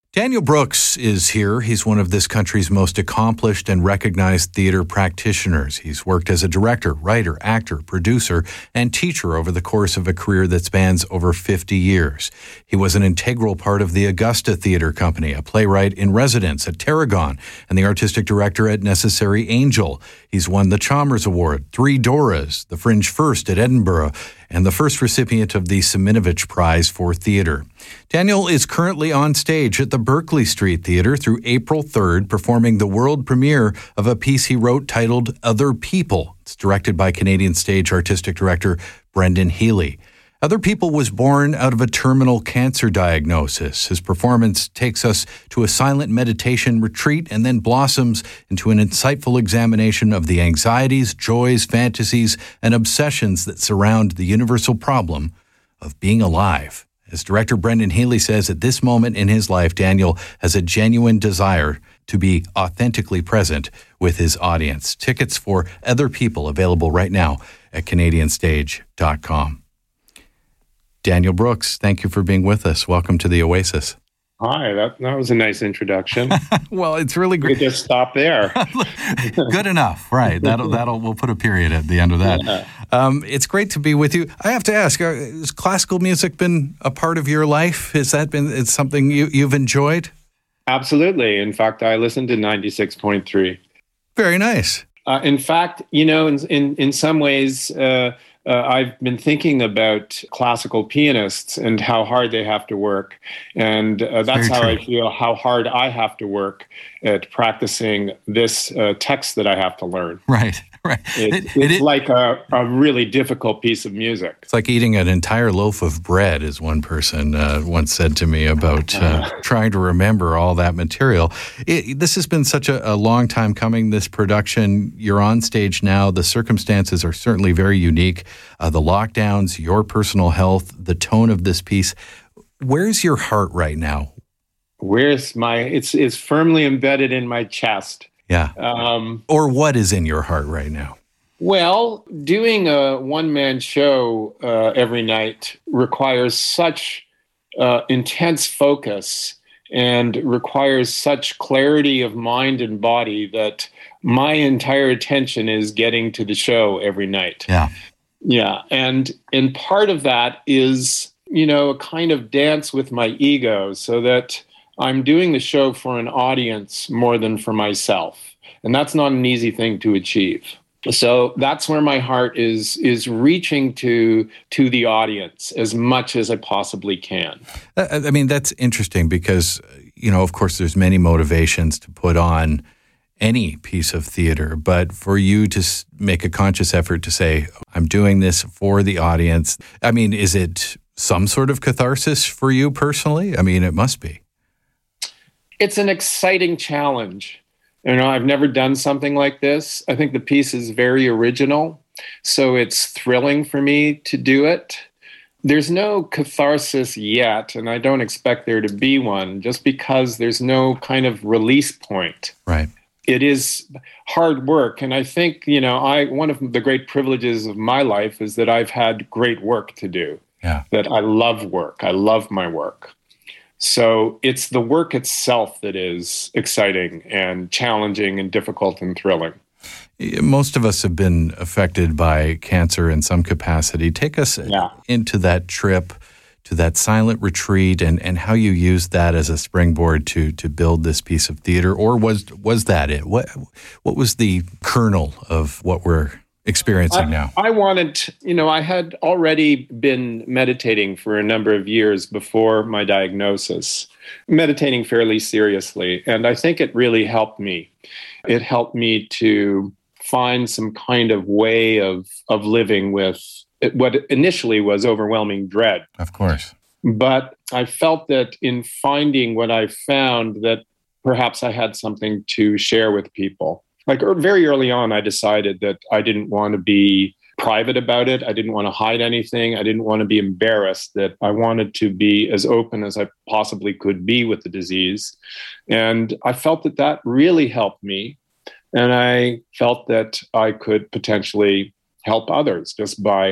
Daniel Brooks is here. He's one of this country's most accomplished and recognized theater practitioners. He's worked as a director, writer, actor, producer, and teacher over the course of a career that spans over 50 years. He was an integral part of the Augusta Theater Company, a playwright in residence at Tarragon, and the artistic director at Necessary Angel. He's won the Chalmers Award, 3 Doras, the Fringe First at Edinburgh, and the first recipient of the Seminovich Prize for Theater. Daniel is currently on stage at the Berkeley Street Theater through April 3rd, performing the world premiere of a piece he wrote titled Other People. It's directed by Canadian stage artistic director Brendan Healy. Other People was born out of a terminal cancer diagnosis. His performance takes us to a silent meditation retreat and then blossoms into an insightful examination of the anxieties, joys, fantasies, and obsessions that surround the universal problem of being alive. As director Brendan Healy says, at this moment in his life, Daniel has a genuine desire to be authentically present with his audience. Tickets for Other People available right now at CanadianStage.com. Daniel Brooks, thank you for being with us. Welcome to the Oasis. Hi, that was a nice introduction. Well, it's really great. We just stop there. Good enough, right? We'll put a period at the end of that. Yeah. It's great to be with you. I have to ask, has classical music been a part of your life? It's something you've enjoyed? Absolutely. In fact, I listened to 96.3. Very nice. In fact, in some ways, I've been thinking about classical pianists and how hard they have to work. And that's how I feel, how hard I have to work at practicing this text that I have to learn. Right. It's like a really difficult piece of music. It's like eating an entire loaf of bread, as one person once said to me about trying to remember all that material. This has been such a long time coming, this production. You're on stage now. The circumstances are certainly very unique. The lockdowns, your personal health, the tone of this piece. Where's your heart right now? It's firmly embedded in my chest. Yeah. Or what is in your heart right now? Well, doing a one-man show every night requires such intense focus and requires such clarity of mind and body that my entire attention is getting to the show every night. Yeah. And part of that is, a kind of dance with my ego so that I'm doing the show for an audience more than for myself. And that's not an easy thing to achieve. So that's where my heart is reaching to the audience as much as I possibly can. I mean, that's interesting because, of course, there's many motivations to put on any piece of theater, but for you to make a conscious effort to say, I'm doing this for the audience. I mean, is it some sort of catharsis for you personally? I mean, it must be. It's an exciting challenge. I've never done something like this. I think the piece is very original, so it's thrilling for me to do it. There's no catharsis yet, and I don't expect there to be one, just because there's no kind of release point. Right. It is hard work, and I think, one of the great privileges of my life is that I've had great work to do. Yeah. That I love work. I love my work. So it's the work itself that is exciting and challenging and difficult and thrilling. Most of us have been affected by cancer in some capacity. Take us into that trip, to that silent retreat, and how you used that as a springboard to build this piece of theater. Or was that it? What was the kernel of what we're experiencing now? I had already been meditating for a number of years before my diagnosis, meditating fairly seriously. And I think it really helped me. It helped me to find some kind of way of living with what initially was overwhelming dread. Of course. But I felt that in finding what I found, that perhaps I had something to share with people. Like very early on, I decided that I didn't want to be private about it. I didn't want to hide anything. I didn't want to be embarrassed, that I wanted to be as open as I possibly could be with the disease. And I felt that really helped me. And I felt that I could potentially help others just by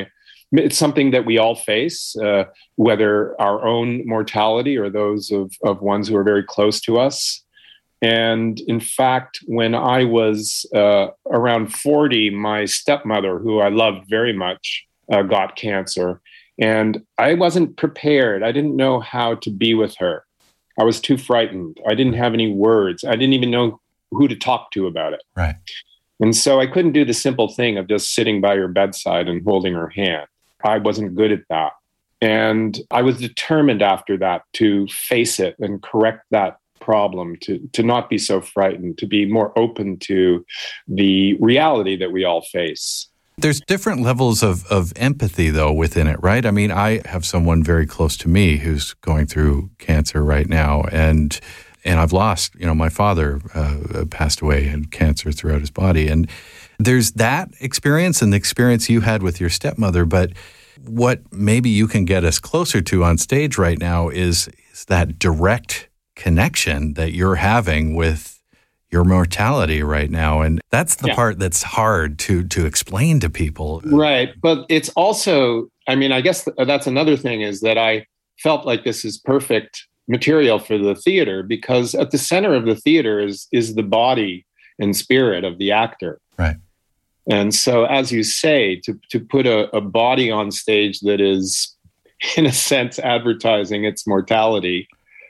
it's something that we all face, whether our own mortality or those of ones who are very close to us. And in fact, when I was around 40, my stepmother, who I loved very much, got cancer. And I wasn't prepared. I didn't know how to be with her. I was too frightened. I didn't have any words. I didn't even know who to talk to about it. Right. And so I couldn't do the simple thing of just sitting by her bedside and holding her hand. I wasn't good at that. And I was determined after that to face it and correct that problem, to not be so frightened, to be more open to the reality that we all face. There's different levels of empathy, though, within it, right? I mean, I have someone very close to me who's going through cancer right now, and I've lost, my father passed away and cancer throughout his body. And there's that experience and the experience you had with your stepmother, but what maybe you can get us closer to on stage right now is that direct connection that you're having with your mortality right now. And that's the part that's hard to explain to people. Right. But it's also, I guess that's another thing, is that I felt like this is perfect material for the theater, because at the center of the theater is the body and spirit of the actor. Right. And so, as you say, to put a body on stage that is, in a sense, advertising its mortality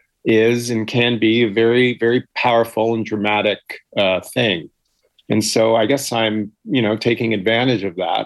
is and can be a very, very powerful and dramatic thing. And so I guess I'm, taking advantage of that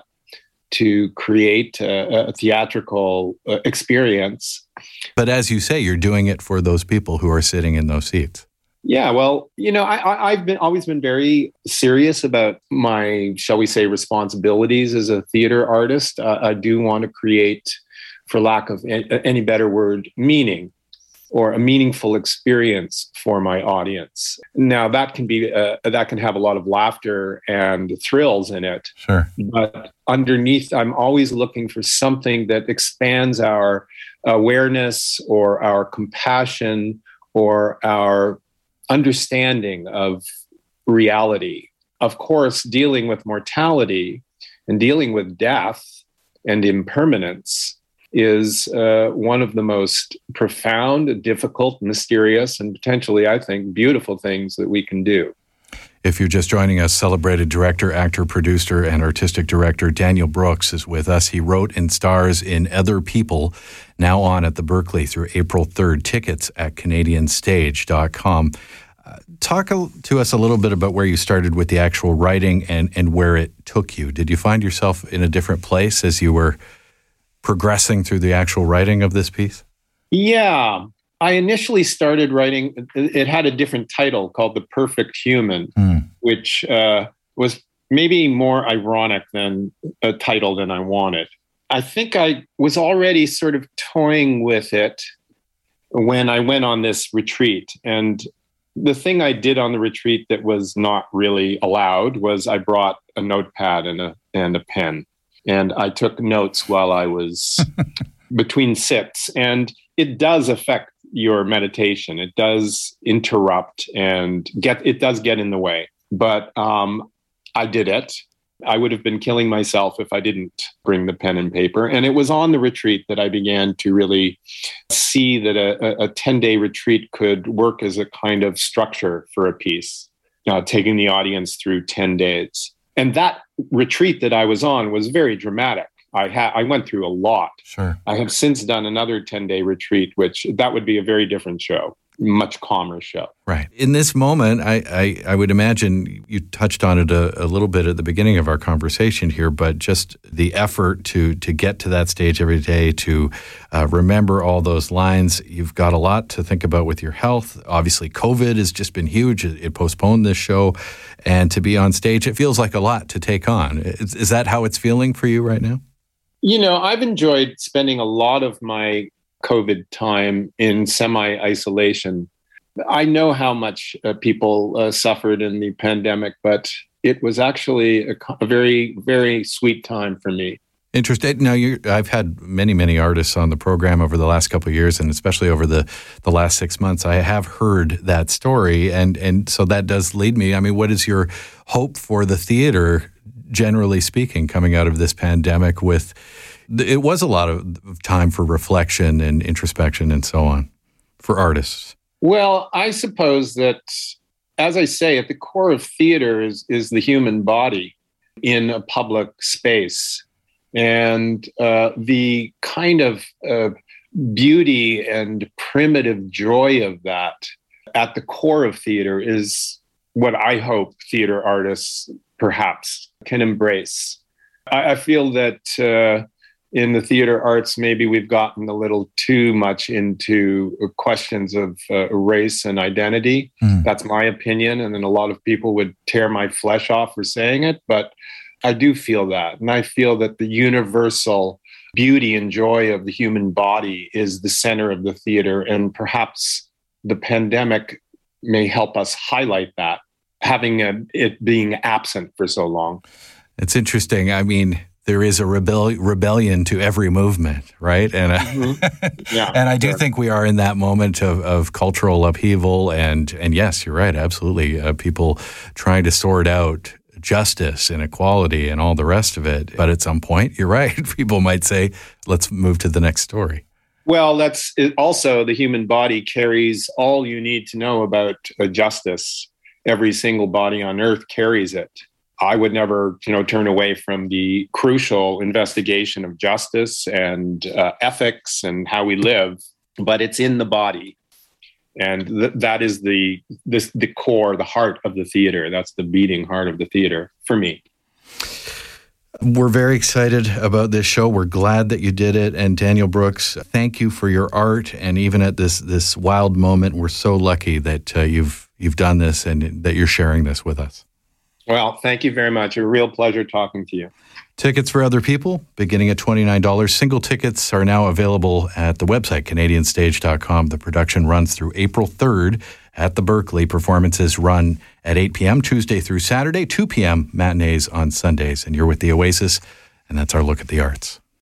to create a theatrical experience. But as you say, you're doing it for those people who are sitting in those seats. Yeah, well, I've always been very serious about my, shall we say, responsibilities as a theater artist. I do want to create, for lack of any better word, meaning, or a meaningful experience for my audience. Now, that can be that can have a lot of laughter and thrills in it. Sure. But underneath, I'm always looking for something that expands our awareness or our compassion or our understanding of reality. Of course, dealing with mortality and dealing with death and impermanence is one of the most profound, difficult, mysterious, and potentially, I think, beautiful things that we can do. If you're just joining us, celebrated director, actor, producer, and artistic director Daniel Brooks is with us. He wrote and stars in Other People, now on at the Berkeley through April 3rd. Tickets at CanadianStage.com. Talk to us a little bit about where you started with the actual writing and where it took you. Did you find yourself in a different place as you were progressing through the actual writing of this piece? Yeah. I initially started writing, it had a different title called The Perfect Human, which was maybe more ironic than a title than I wanted. I think I was already sort of toying with it when I went on this retreat. And the thing I did on the retreat that was not really allowed was I brought a notepad and a pen. And I took notes while I was between sits. And it does affect your meditation. It does interrupt and it does get in the way. But I did it. I would have been killing myself if I didn't bring the pen and paper. And it was on the retreat that I began to really see that a 10-day retreat could work as a kind of structure for a piece, taking the audience through 10 days. And that retreat that I was on was very dramatic. I went through a lot. Sure. I have since done another 10-day retreat, which that would be a very different show, much calmer show. Right. In this moment, I would imagine you touched on it a little bit at the beginning of our conversation here, but just the effort to get to that stage every day, to remember all those lines. You've got a lot to think about with your health. Obviously, COVID has just been huge. It postponed this show. And to be on stage, it feels like a lot to take on. Is that how it's feeling for you right now? I've enjoyed spending a lot of my COVID time in semi-isolation. I know how much people suffered in the pandemic, but it was actually a very, very sweet time for me. Interesting. Now, I've had many, many artists on the program over the last couple of years, and especially over the last 6 months. I have heard that story, and so that does lead me. I mean, what is your hope for the theater, generally speaking, coming out of this pandemic with, It was a lot of time for reflection and introspection and so on for artists. Well, I suppose that, as I say, at the core of theater is the human body in a public space. And the kind of beauty and primitive joy of that at the core of theater is what I hope theater artists perhaps can embrace. I feel that in the theater arts, maybe we've gotten a little too much into questions of race and identity. That's my opinion. And then a lot of people would tear my flesh off for saying it. But I do feel that. And I feel that the universal beauty and joy of the human body is the center of the theater. And perhaps the pandemic may help us highlight that, having it being absent for so long. It's interesting. I mean, there is a rebellion to every movement, right? And and I do think we are in that moment of cultural upheaval. And yes, you're right, absolutely. People trying to sort out justice and equality and all the rest of it. But at some point, you're right, people might say, let's move to the next story. Well, that's it. Also, the human body carries all you need to know about justice. Every single body on earth carries it. I would never, turn away from the crucial investigation of justice and ethics and how we live, but it's in the body. And that is the core, the heart of the theater. That's the beating heart of the theater for me. We're very excited about this show. We're glad that you did it. And Daniel Brooks, thank you for your art. And even at this wild moment, we're so lucky that you've done this and that you're sharing this with us. Well, thank you very much. A real pleasure talking to you. Tickets for other people, beginning at $29. Single tickets are now available at the website, canadianstage.com. The production runs through April 3rd at the Berkeley. Performances run at 8 p.m. Tuesday through Saturday, 2 p.m. matinees on Sundays. And you're with The Oasis, and that's our look at the arts.